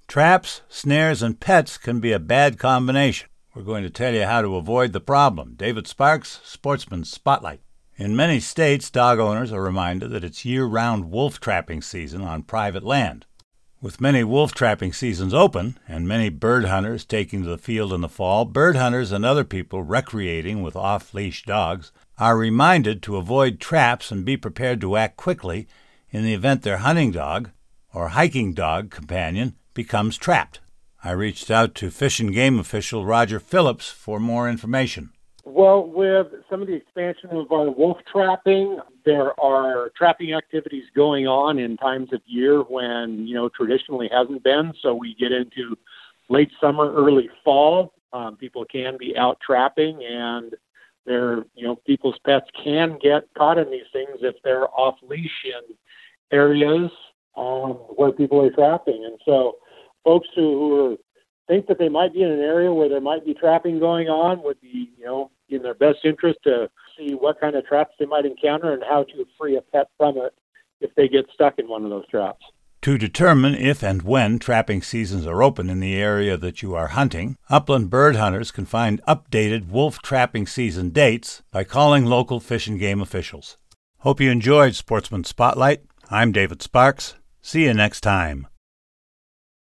Traps, snares, and pets can be a bad combination. We're going to tell you how to avoid the problem. David Sparks, Sportsman Spotlight. In many states, dog owners are reminded that it's year-round wolf trapping season on private land. With many wolf trapping seasons open and many bird hunters taking to the field in the fall, bird hunters and other people recreating with off-leash dogs are reminded to avoid traps and be prepared to act quickly in the event their hunting dog or hiking dog companion becomes trapped. I reached out to Fish and Game official Roger Phillips for more information. Well, with some of the expansion of our wolf trapping, there are trapping activities going on in times of year when, traditionally hasn't been. So we get into late summer, early fall. People can be out trapping, and people's pets can get caught in these things if they're off leash in areas where people are trapping. And so folks who think that they might be in an area where there might be trapping going on would be, in their best interest to see what kind of traps they might encounter and how to free a pet from it if they get stuck in one of those traps. To determine if and when trapping seasons are open in the area that you are hunting, upland bird hunters can find updated wolf trapping season dates by calling local Fish and Game officials. Hope you enjoyed Sportsman Spotlight. I'm David Sparks. See you next time.